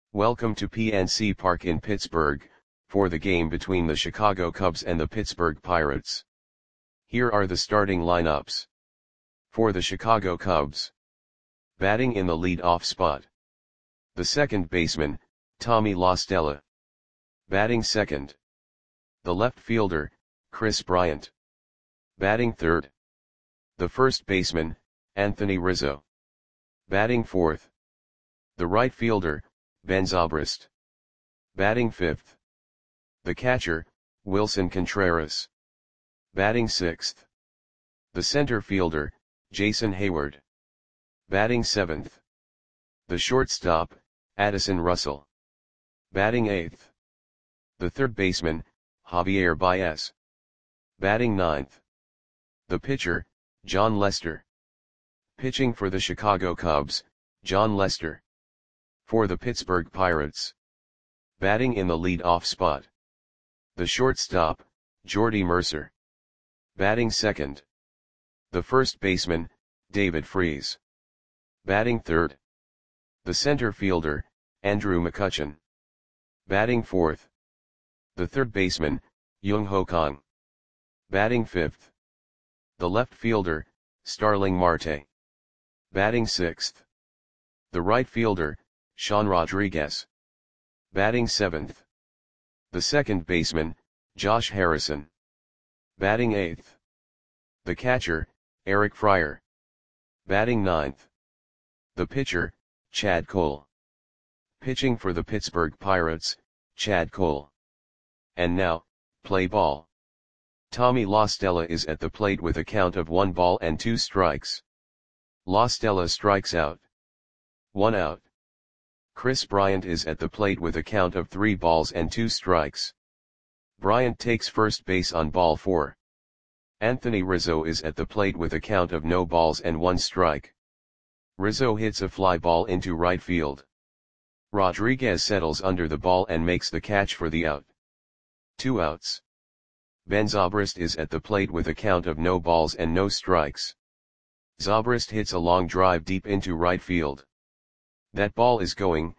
Welcome to PNC Park in Pittsburgh, for the game between the Chicago Cubs and the Pittsburgh Pirates. Here are the starting lineups. For the Chicago Cubs. Batting in the lead-off spot. The second baseman, Tommy La Stella. Batting second. The left fielder, Kris Bryant. Batting third. The first baseman, Anthony Rizzo. Batting fourth. The right fielder, Ben Zobrist. Batting fifth. The catcher, Willson Contreras. Batting sixth. The center fielder, Jason Heyward. Batting seventh. The shortstop, Addison Russell. Batting eighth. The third baseman, Javier Baez. Batting ninth. The pitcher, Jon Lester. Pitching for the Chicago Cubs, Jon Lester. For the Pittsburgh Pirates. Batting in the lead-off spot. The shortstop, Jordy Mercer. Batting second. The first baseman, David Freese. Batting third. The center fielder, Andrew McCutchen. Batting fourth. The third baseman, Young-Ho Kang. Batting fifth. The left fielder, Starling Marte. Batting sixth. The right fielder, Sean Rodriguez. Batting seventh. The second baseman, Josh Harrison. Batting eighth. The catcher, Eric Fryer. Batting ninth. The pitcher, Chad Cole. Pitching for the Pittsburgh Pirates, Chad Cole. And now, play ball. Tommy La Stella is at the plate with a count of 1 ball and 2 strikes. La Stella strikes out. 1 out. Kris Bryant is at the plate with a count of 3 balls and 2 strikes. Bryant takes first base on ball 4. Anthony Rizzo is at the plate with a count of no balls and 1 strike. Rizzo hits a fly ball into right field. Rodriguez settles under the ball and makes the catch for the out. 2 outs. Ben Zobrist is at the plate with a count of no balls and no strikes. Zobrist hits a long drive deep into right field. That ball is gone.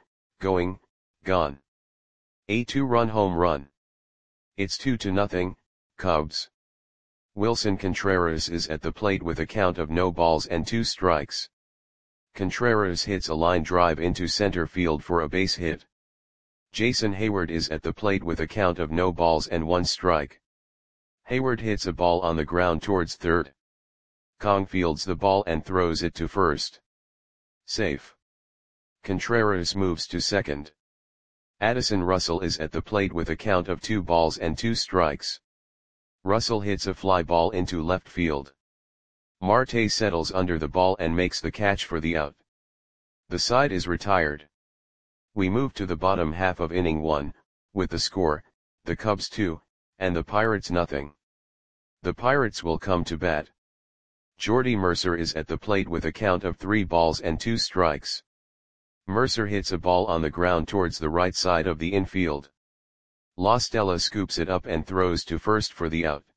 A 2-run home run. It's 2-0, Cubs. Willson Contreras is at the plate with a count of no balls and 2 strikes. Contreras hits a line drive into center field for a base hit. Jason Heyward is at the plate with a count of no balls and 1 strike. Heyward hits a ball on the ground towards third. Kang fields the ball and throws it to first. Safe. Contreras moves to second. Addison Russell is at the plate with a count of 2 balls and 2 strikes. Russell hits a fly ball into left field. Marte settles under the ball and makes the catch for the out. The side is retired. We move to the bottom half of inning 1, with the score, the Cubs 2, and the Pirates nothing. The Pirates will come to bat. Jordy Mercer is at the plate with a count of 3 balls and 2 strikes. Mercer hits a ball on the ground towards the right side of the infield. La Stella scoops it up and throws to first for the out.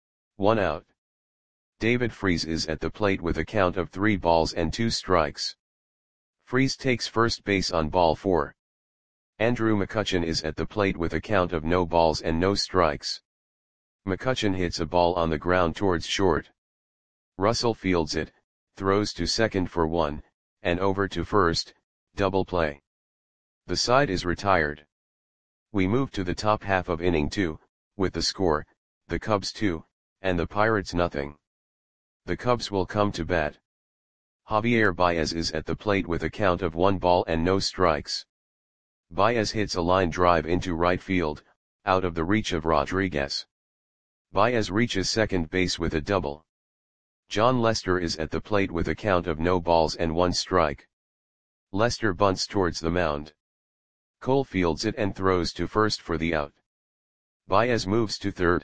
1 out. David Freese is at the plate with a count of 3 balls and 2 strikes. Freese takes first base on ball 4. Andrew McCutchen is at the plate with a count of no balls and no strikes. McCutchen hits a ball on the ground towards short. Russell fields it, throws to second for 1, and over to first, double play. The side is retired. We move to the top half of inning 2, with the score, the Cubs 2, and the Pirates nothing. The Cubs will come to bat. Javier Baez is at the plate with a count of 1 ball and no strikes. Baez hits a line drive into right field, out of the reach of Rodriguez. Baez reaches second base with a double. Jon Lester is at the plate with a count of no balls and 1 strike. Lester bunts towards the mound. Cole fields it and throws to first for the out. Baez moves to third.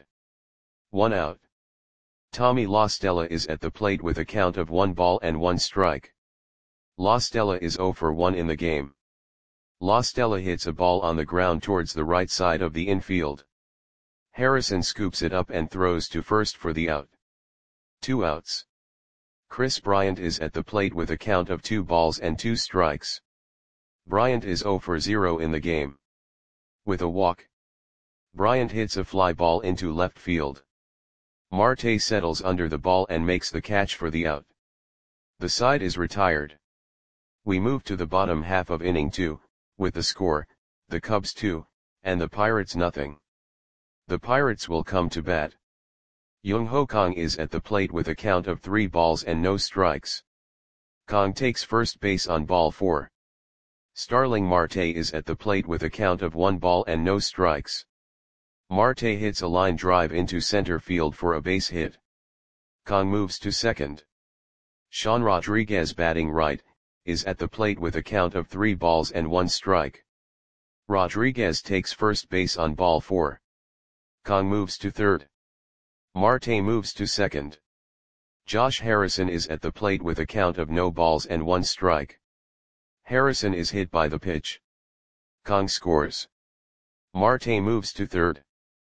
1 out. Tommy La Stella is at the plate with a count of 1 ball and 1 strike. La Stella is 0 for 1 in the game. La Stella hits a ball on the ground towards the right side of the infield. Harrison scoops it up and throws to first for the out. 2 outs. Kris Bryant is at the plate with a count of 2 balls and 2 strikes. Bryant is 0 for 0 in the game. With a walk, Bryant hits a fly ball into left field. Marte settles under the ball and makes the catch for the out. The side is retired. We move to the bottom half of inning 2, with the score, the Cubs 2, and the Pirates nothing. The Pirates will come to bat. Young Ho Kang is at the plate with a count of 3 balls and no strikes. Kang takes first base on ball 4. Starling Marte is at the plate with a count of 1 ball and no strikes. Marte hits a line drive into center field for a base hit. Kang moves to second. Sean Rodriguez, batting right, is at the plate with a count of 3 balls and 1 strike. Rodriguez takes first base on ball 4. Kang moves to third. Marte moves to second. Josh Harrison is at the plate with a count of no balls and 1 strike. Harrison is hit by the pitch. Kang scores. Marte moves to third.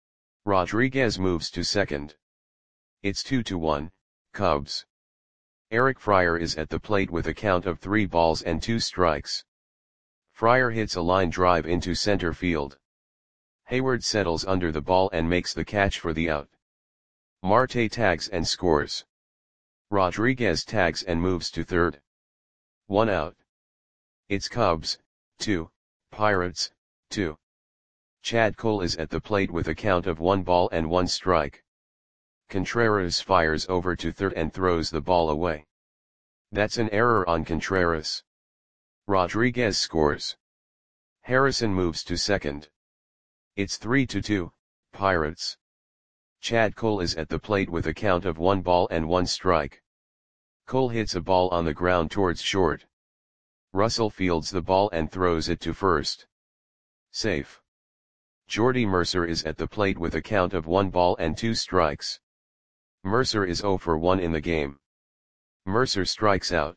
Rodriguez moves to second. It's 2-1, Cubs. Eric Fryer is at the plate with a count of 3 balls and 2 strikes. Fryer hits a line drive into center field. Hayward settles under the ball and makes the catch for the out. Marte tags and scores. Rodriguez tags and moves to third. 1 out. It's Cubs, 2, Pirates, 2. Chad Cole is at the plate with a count of 1 ball and 1 strike. Contreras fires over to third and throws the ball away. That's an error on Contreras. Rodriguez scores. Harrison moves to second. It's 3-2, Pirates. Chad Cole is at the plate with a count of 1 ball and 1 strike. Cole hits a ball on the ground towards short. Russell fields the ball and throws it to first. Safe. Jordy Mercer is at the plate with a count of 1 ball and 2 strikes. Mercer is 0 for 1 in the game. Mercer strikes out.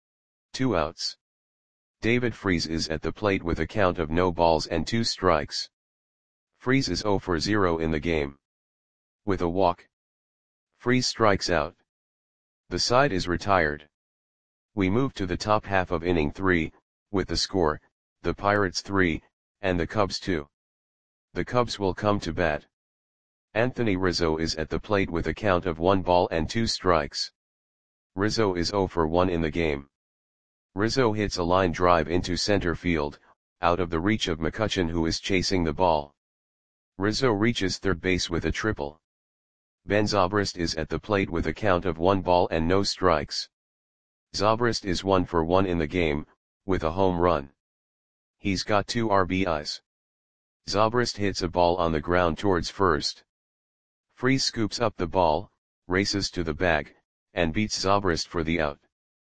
2 outs. David Freese is at the plate with a count of no balls and 2 strikes. Freese is 0 for 0 in the game. With a walk, Freese strikes out. The side is retired. We move to the top half of inning 3, with the score, the Pirates 3, and the Cubs 2. The Cubs will come to bat. Anthony Rizzo is at the plate with a count of 1 ball and 2 strikes. Rizzo is 0 for 1 in the game. Rizzo hits a line drive into center field, out of the reach of McCutchen, who is chasing the ball. Rizzo reaches third base with a triple. Ben Zobrist is at the plate with a count of 1 ball and no strikes. Zobrist is 1 for 1 in the game, with a home run. He's got 2 RBIs. Zobrist hits a ball on the ground towards first. Freese scoops up the ball, races to the bag, and beats Zobrist for the out.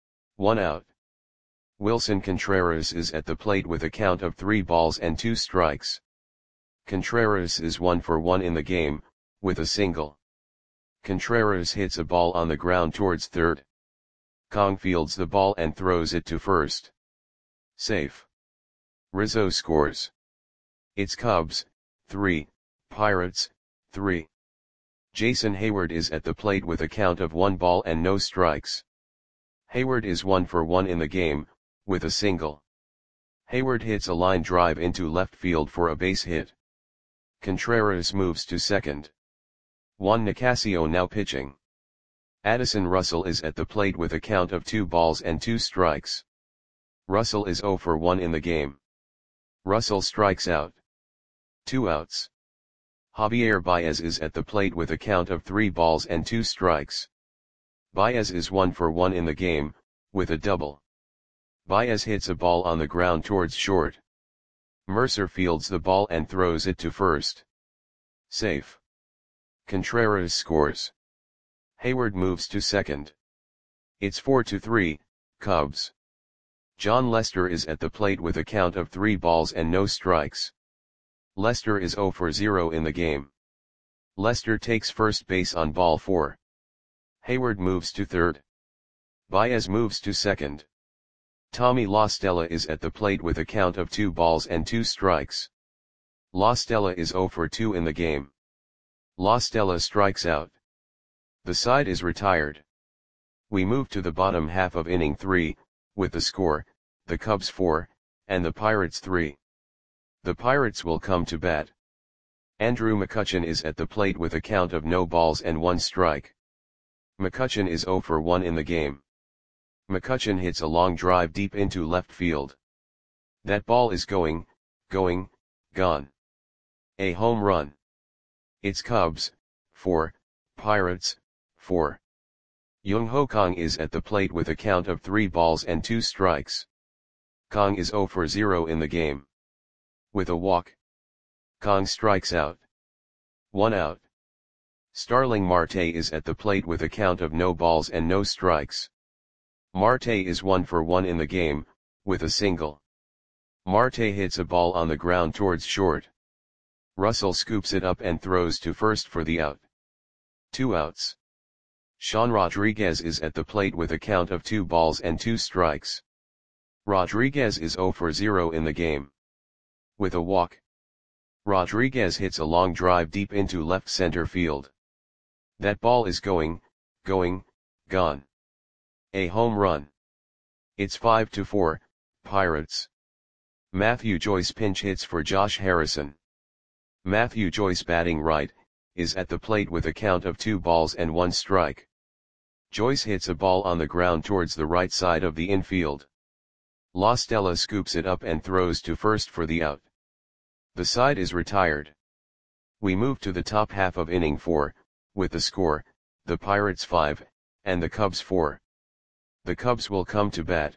1 out. Wilson Contreras is at the plate with a count of 3 balls and 2 strikes. Contreras is 1 for 1 in the game, with a single. Contreras hits a ball on the ground towards third. Kang fields the ball and throws it to first. Safe. Rizzo scores. It's Cubs, 3, Pirates, 3. Jason Hayward is at the plate with a count of 1 ball and no strikes. Hayward is 1 for 1 in the game, with a single. Hayward hits a line drive into left field for a base hit. Contreras moves to second. Juan Nicasio now pitching. Addison Russell is at the plate with a count of 2 balls and 2 strikes. Russell is 0 for 1 in the game. Russell strikes out. 2 outs. Javier Baez is at the plate with a count of 3 balls and 2 strikes. Baez is 1 for 1 in the game, with a double. Baez hits a ball on the ground towards short. Mercer fields the ball and throws it to first. Safe. Contreras scores. Hayward moves to second. It's 4-3, Cubs. John Lester is at the plate with a count of 3 balls and no strikes. Lester is 0 for 0 in the game. Lester takes first base on ball 4. Hayward moves to third. Baez moves to second. Tommy La Stella is at the plate with a count of 2 balls and 2 strikes. La Stella is 0 for 2 in the game. La Stella strikes out. The side is retired. We move to the bottom half of inning 3, with the score, the Cubs 4, and the Pirates 3. The Pirates will come to bat. Andrew McCutchen is at the plate with a count of no balls and 1 strike. McCutchen is 0 for 1 in the game. McCutchen hits a long drive deep into left field. That ball is going, gone. A home run. It's Cubs, 4, Pirates, 4. Jung Ho Kang is at the plate with a count of 3 balls and 2 strikes. Kang is 0 for 0 in the game. With a walk, Kang strikes out. 1 out. Starling Marte is at the plate with a count of no balls and no strikes. Marte is 1 for 1 in the game, with a single. Marte hits a ball on the ground towards short. Russell scoops it up and throws to first for the out. 2 outs. Sean Rodriguez is at the plate with a count of 2 balls and 2 strikes. Rodriguez is 0 for 0 in the game. With a walk, Rodriguez hits a long drive deep into left center field. That ball is going, gone. A home run. It's 5-4, Pirates. Matthew Joyce pinch hits for Josh Harrison. Matthew Joyce, batting right, is at the plate with a count of 2 balls and 1 strike. Joyce hits a ball on the ground towards the right side of the infield. La Stella scoops it up and throws to first for the out. The side is retired. We move to the top half of inning 4, with the score, the Pirates 5, and the Cubs 4. The Cubs will come to bat.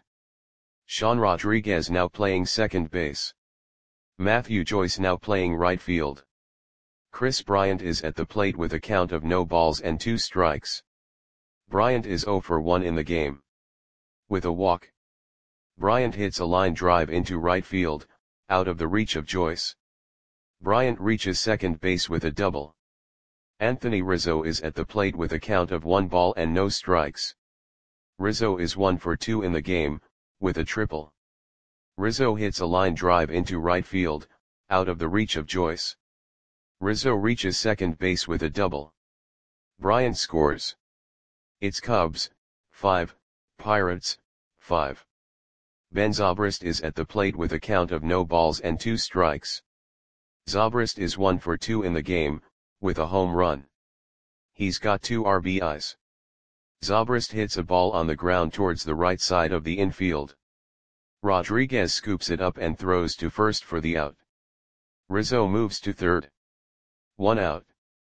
Sean Rodriguez now playing second base. Matthew Joyce now playing right field. Chris Bryant is at the plate with a count of no balls and 2 strikes. Bryant is 0 for 1 in the game. With a walk, Bryant hits a line drive into right field, out of the reach of Joyce. Bryant reaches second base with a double. Anthony Rizzo is at the plate with a count of 1 ball and no strikes. Rizzo is 1 for 2 in the game, with a triple. Rizzo hits a line drive into right field, out of the reach of Joyce. Rizzo reaches second base with a double. Bryant scores. It's Cubs, 5, Pirates, 5. Ben Zobrist is at the plate with a count of no balls and 2 strikes. Zobrist is 1 for 2 in the game, with a home run. He's got 2 RBIs. Zobrist hits a ball on the ground towards the right side of the infield. Rodriguez scoops it up and throws to first for the out. Rizzo moves to third. 1 out.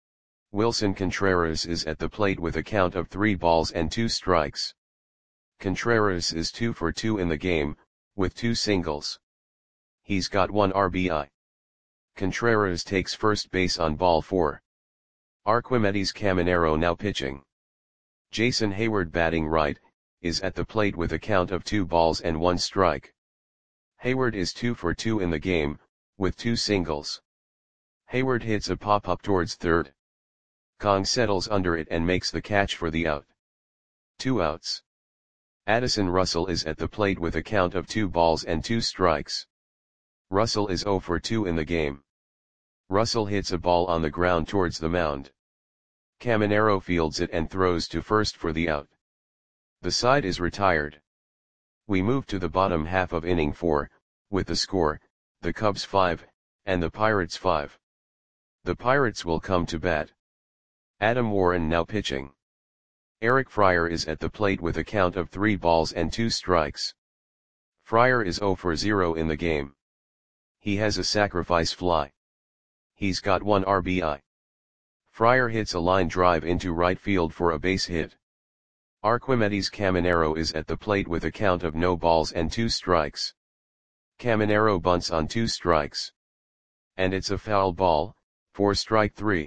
Wilson Contreras is at the plate with a count of 3 balls and 2 strikes. Contreras is 2 for 2 in the game, with 2 singles. He's got 1 RBI. Contreras takes first base on ball 4. Arquimedes Caminero now pitching. Jason Hayward, batting right, is at the plate with a count of 2 balls and 1 strike. Hayward is 2 for 2 in the game, with 2 singles. Hayward hits a pop-up towards third. Kang settles under it and makes the catch for the out. 2 outs. Addison Russell is at the plate with a count of 2 balls and 2 strikes. Russell is 0 for 2 in the game. Russell hits a ball on the ground towards the mound. Caminero fields it and throws to first for the out. The side is retired. We move to the bottom half of inning 4, with the score, the Cubs 5, and the Pirates 5. The Pirates will come to bat. Adam Warren now pitching. Eric Fryer is at the plate with a count of 3 balls and 2 strikes. Fryer is 0 for 0 in the game. He has a sacrifice fly. He's got 1 RBI. Fryer hits a line drive into right field for a base hit. Arquimedes Caminero is at the plate with a count of no balls and 2 strikes. Caminero bunts on 2 strikes. And it's a foul ball, for strike 3.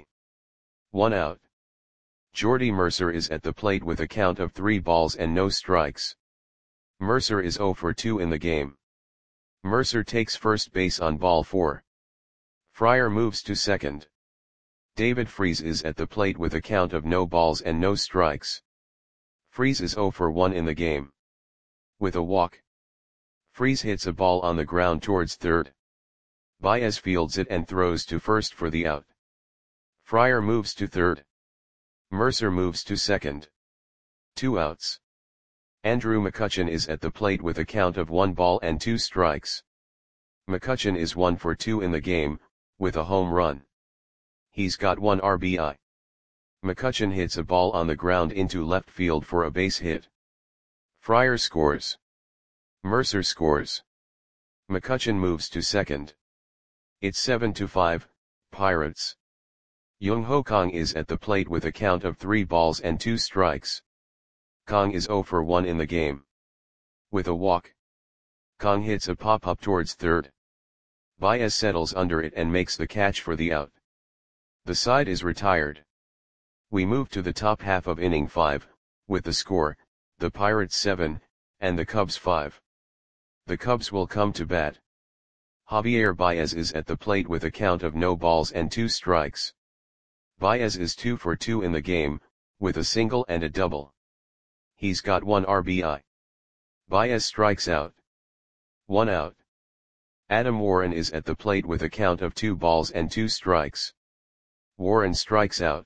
1 out. Jordy Mercer is at the plate with a count of 3 balls and no strikes. Mercer is 0 for 2 in the game. Mercer takes first base on ball 4. Fryer moves to second. David Freese is at the plate with a count of no balls and no strikes. Freese is 0 for 1 in the game. With a walk, Freese hits a ball on the ground towards third. Baez fields it and throws to first for the out. Fryer moves to third. Mercer moves to second. 2 outs. Andrew McCutchen is at the plate with a count of 1 ball and 2 strikes. McCutchen is 1 for 2 in the game, with a home run. He's got 1 RBI. McCutchen hits a ball on the ground into left field for a base hit. Fryer scores. Mercer scores. McCutchen moves to second. It's 7-5, Pirates. Young Ho Kang is at the plate with a count of 3 balls and 2 strikes. Kang is 0 for 1 in the game. With a walk, Kang hits a pop-up towards third. Baez settles under it and makes the catch for the out. The side is retired. We move to the top half of inning 5, with the score, the Pirates 7, and the Cubs 5. The Cubs will come to bat. Javier Baez is at the plate with a count of no balls and 2 strikes. Baez is 2 for 2 in the game, with a single and a double. He's got 1 RBI. Baez strikes out. 1 out. Adam Warren is at the plate with a count of 2 balls and 2 strikes. Warren strikes out.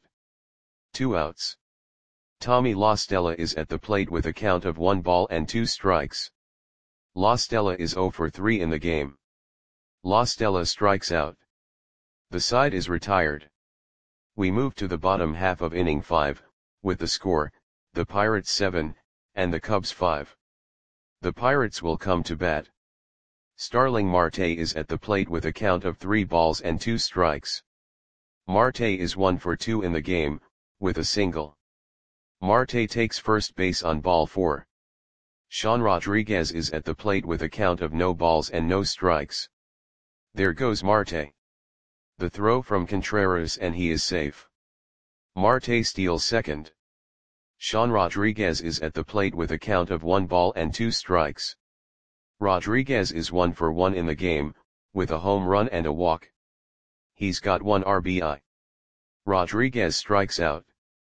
2 outs. Tommy La Stella is at the plate with a count of 1 ball and 2 strikes. La Stella is 0 for 3 in the game. La Stella strikes out. The side is retired. We move to the bottom half of inning 5, with the score, the Pirates 7, and the Cubs 5. The Pirates will come to bat. Starling Marte is at the plate with a count of 3 balls and 2 strikes. Marte is 1 for 2 in the game, with a single. Marte takes first base on ball 4. Sean Rodriguez is at the plate with a count of no balls and no strikes. There goes Marte. The throw from Contreras and he is safe. Marte steals second. Sean Rodriguez is at the plate with a count of 1 ball and 2 strikes. Rodriguez is 1 for 1 in the game, with a home run and a walk. He's got 1 RBI. Rodriguez strikes out.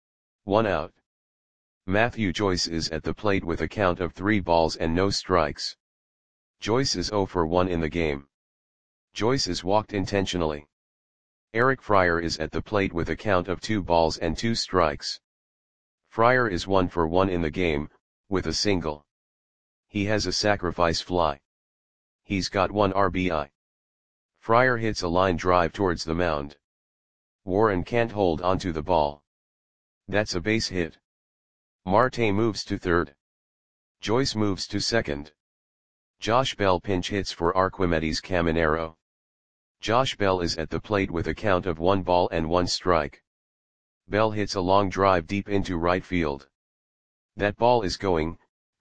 1 out. Matthew Joyce is at the plate with a count of 3 balls and no strikes. Joyce is 0 for 1 in the game. Joyce is walked intentionally. Eric Fryer is at the plate with a count of 2 balls and 2 strikes. Fryer is 1 for 1 in the game, with a single. He has a sacrifice fly. He's got 1 RBI. Fryer hits a line drive towards the mound. Warren can't hold onto the ball. That's a base hit. Marte moves to third. Joyce moves to second. Josh Bell pinch hits for Archimedes Caminero. Josh Bell is at the plate with a count of 1 ball and 1 strike. Bell hits a long drive deep into right field. That ball is going,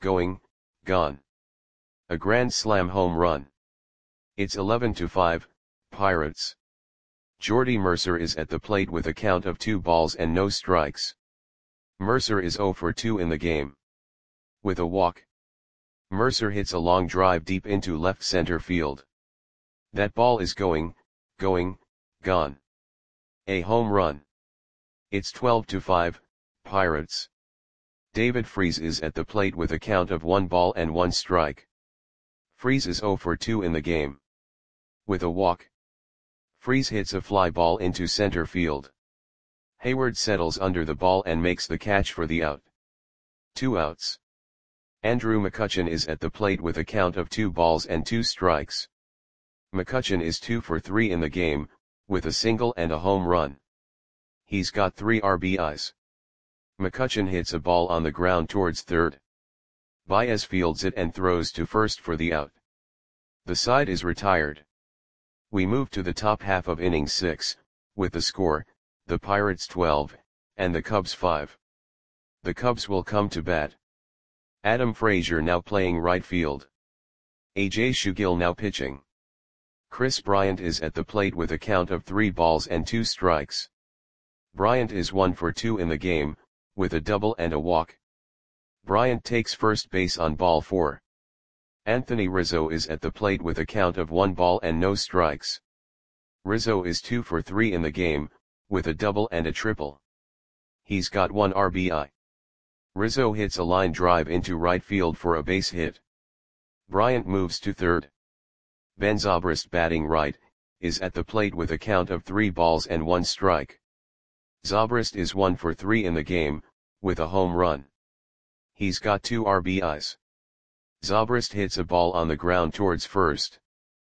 gone. A grand slam home run. It's 11-5, Pirates. Jordy Mercer is at the plate with a count of 2 balls and no strikes. Mercer is 0 for 2 in the game. With a walk, Mercer hits a long drive deep into left center field. That ball is going, gone. A home run. It's 12-5, Pirates. David Freese is at the plate with a count of 1 ball and 1 strike. Freese is 0 for 2 in the game. With a walk, Freese hits a fly ball into center field. Hayward settles under the ball and makes the catch for the out. 2 outs. Andrew McCutchen is at the plate with a count of 2 balls and 2 strikes. McCutchen is 2 for 3 in the game, with a single and a home run. He's got 3 RBIs. McCutchen hits a ball on the ground towards third. Baez fields it and throws to first for the out. The side is retired. We move to the top half of inning 6, with the score, the Pirates 12, and the Cubs 5. The Cubs will come to bat. Adam Frazier now playing right field. A.J. Shugill now pitching. Chris Bryant is at the plate with a count of 3 balls and 2 strikes. Bryant is 1 for 2 in the game, with a double and a walk. Bryant takes first base on ball 4. Anthony Rizzo is at the plate with a count of 1 ball and no strikes. Rizzo is 2 for 3 in the game, with a double and a triple. He's got 1 RBI. Rizzo hits a line drive into right field for a base hit. Bryant moves to third. Ben Zobrist, batting right, is at the plate with a count of 3 balls and 1 strike. Zobrist is 1 for 3 in the game, with a home run. He's got 2 RBIs. Zobrist hits a ball on the ground towards first.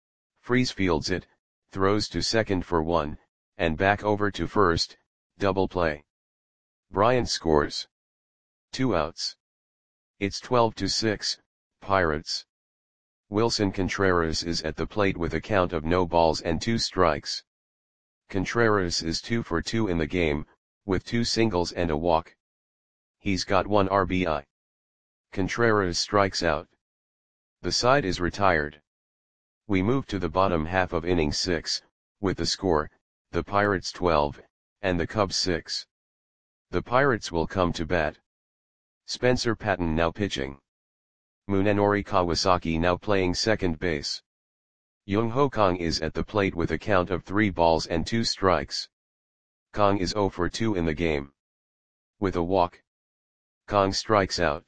Freese fields it, throws to second for 1, and back over to first, double play. Bryant scores. 2 outs. It's 12-6, Pirates. Wilson Contreras is at the plate with a count of no balls and 2 strikes. Contreras is 2 for 2 in the game, with 2 singles and a walk. He's got 1 RBI. Contreras strikes out. The side is retired. We move to the bottom half of inning 6, with the score, the Pirates 12, and the Cubs 6. The Pirates will come to bat. Spencer Patton now pitching. Munenori Kawasaki now playing second base. Young-Ho Kang is at the plate with a count of 3 balls and 2 strikes. Kang is 0 for 2 in the game. With a walk. Kang strikes out.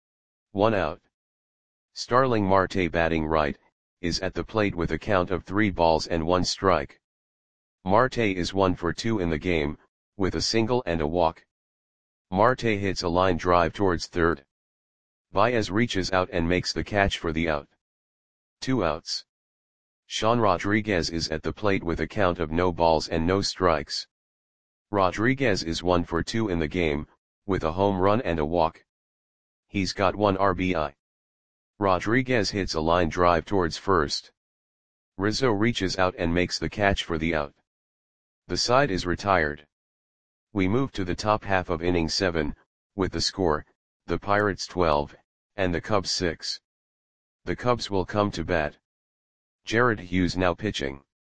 1 out. Starling Marte batting right, is at the plate with a count of 3 balls and 1 strike. Marte is 1 for 2 in the game, with a single and a walk. Marte hits a line drive towards third. Baez reaches out and makes the catch for the out. 2 outs. Sean Rodriguez is at the plate with a count of no balls and no strikes. Rodriguez is 1 for 2 in the game, with a home run and a walk. He's got 1 RBI. Rodriguez hits a line drive towards first. Rizzo reaches out and makes the catch for the out. The side is retired. We move to the top half of inning 7, with the score, the Pirates 12, and the Cubs 6. The Cubs will come to bat. Jared Hughes now pitching.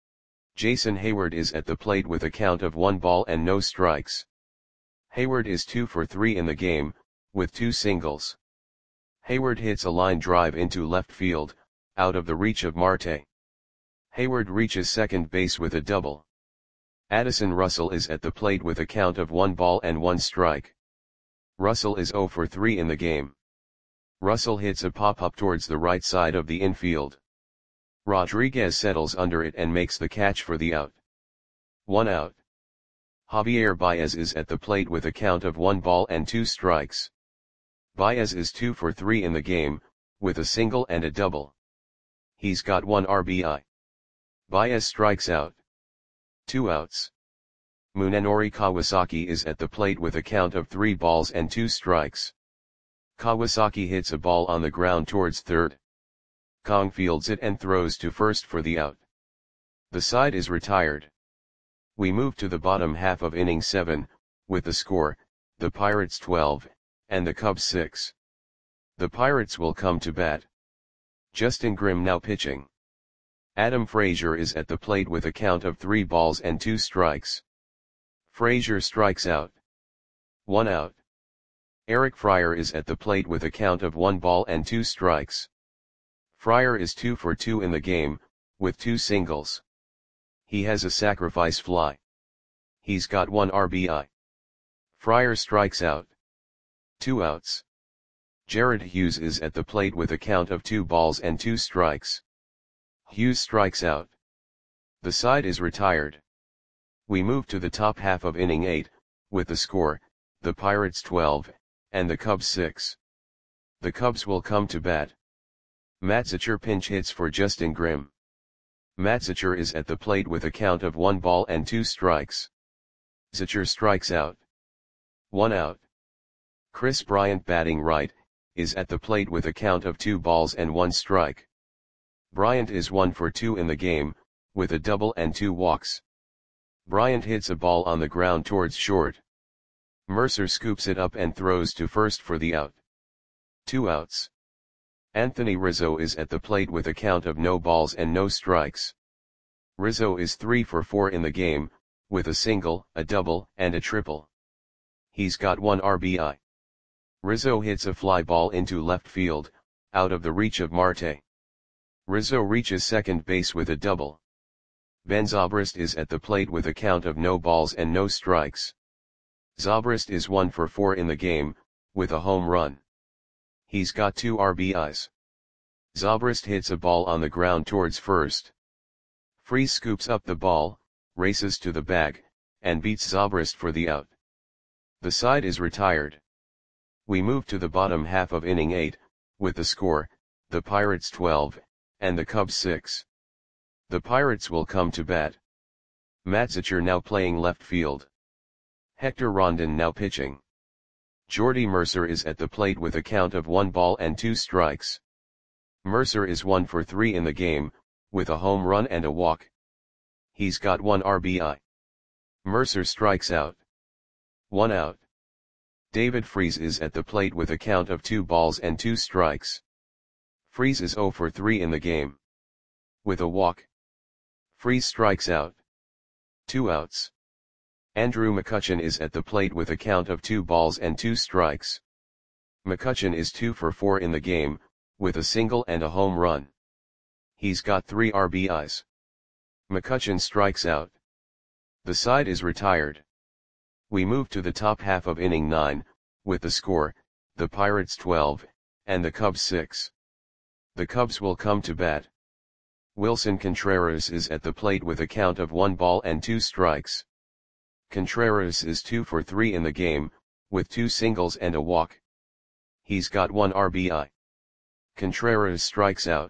Jason Hayward is at the plate with a count of 1 ball and no strikes. Hayward is 2 for 3 in the game, with 2 singles. Hayward hits a line drive into left field, out of the reach of Marte. Hayward reaches second base with a double. Addison Russell is at the plate with a count of 1 ball and 1 strike. Russell is 0 for 3 in the game. Russell hits a pop-up towards the right side of the infield. Rodriguez settles under it and makes the catch for the out. 1 out. Javier Baez is at the plate with a count of 1 ball and 2 strikes. Baez is 2 for 3 in the game, with a single and a double. He's got 1 RBI. Baez strikes out. 2 outs. Munenori Kawasaki is at the plate with a count of 3 balls and 2 strikes. Kawasaki hits a ball on the ground towards third. Kang fields it and throws to first for the out. The side is retired. We move to the bottom half of inning 7, with the score, the Pirates 12, and the Cubs 6. The Pirates will come to bat. Justin Grimm now pitching. Adam Frazier is at the plate with a count of 3 balls and 2 strikes. Frazier strikes out. 1 out. Eric Fryer is at the plate with a count of 1 ball and 2 strikes. Fryer is 2 for 2 in the game, with 2 singles. He has a sacrifice fly. He's got 1 RBI. Fryer strikes out. 2 outs. Jared Hughes is at the plate with a count of 2 balls and 2 strikes. Hughes strikes out. The side is retired. We move to the top half of inning 8, with the score, the Pirates 12, and the Cubs 6. The Cubs will come to bat. Matzicher pinch hits for Justin Grimm. Matzicher is at the plate with a count of 1 ball and 2 strikes. Zicher strikes out. 1 out. Chris Bryant batting right, is at the plate with a count of 2 balls and 1 strike. Bryant is 1 for 2 in the game, with a double and 2 walks. Bryant hits a ball on the ground towards short. Mercer scoops it up and throws to first for the out. 2 outs. Anthony Rizzo is at the plate with a count of no balls and no strikes. Rizzo is 3 for 4 in the game, with a single, a double, and a triple. He's got 1 RBI. Rizzo hits a fly ball into left field, out of the reach of Marte. Rizzo reaches second base with a double. Ben Zobrist is at the plate with a count of no balls and no strikes. Zobrist is 1 for 4 in the game, with a home run. He's got 2 RBIs. Zobrist hits a ball on the ground towards first. Freese scoops up the ball, races to the bag, and beats Zobrist for the out. The side is retired. We move to the bottom half of inning 8, with the score, the Pirates 12, and the Cubs 6. The Pirates will come to bat. Matt Zachor now playing left field. Hector Rondon now pitching. Jordy Mercer is at the plate with a count of 1 ball and 2 strikes. Mercer is 1 for 3 in the game, with a home run and a walk. He's got 1 RBI. Mercer strikes out. 1 out. David Freese is at the plate with a count of 2 balls and 2 strikes. Freese is 0 for 3 in the game. With a walk. Freese strikes out. 2 outs. Andrew McCutchen is at the plate with a count of 2 balls and 2 strikes. McCutchen is 2 for 4 in the game, with a single and a home run. He's got 3 RBIs. McCutchen strikes out. The side is retired. We move to the top half of inning 9, with the score, the Pirates 12, and the Cubs 6. The Cubs will come to bat. Wilson Contreras is at the plate with a count of 1 ball and 2 strikes. Contreras is 2 for 3 in the game, with 2 singles and a walk. He's got 1 RBI. Contreras strikes out.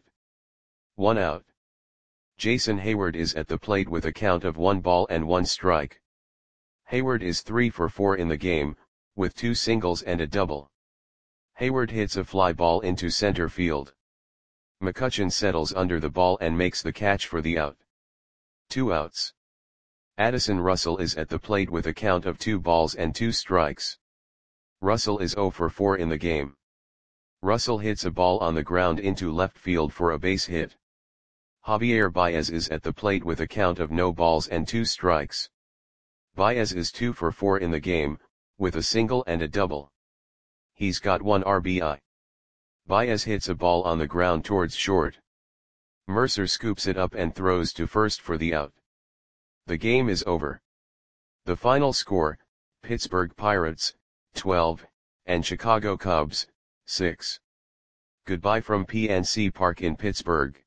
1 out. Jason Heyward is at the plate with a count of 1 ball and 1 strike. Heyward is 3 for 4 in the game, with 2 singles and a double. Heyward hits a fly ball into center field. McCutchen settles under the ball and makes the catch for the out. 2 outs. Addison Russell is at the plate with a count of 2 balls and 2 strikes. Russell is 0 for 4 in the game. Russell hits a ball on the ground into left field for a base hit. Javier Baez is at the plate with a count of no balls and 2 strikes. Baez is 2 for 4 in the game, with a single and a double. He's got 1 RBI. Baez hits a ball on the ground towards short. Mercer scoops it up and throws to first for the out. The game is over. The final score, Pittsburgh Pirates, 12, and Chicago Cubs, 6. Goodbye from PNC Park in Pittsburgh.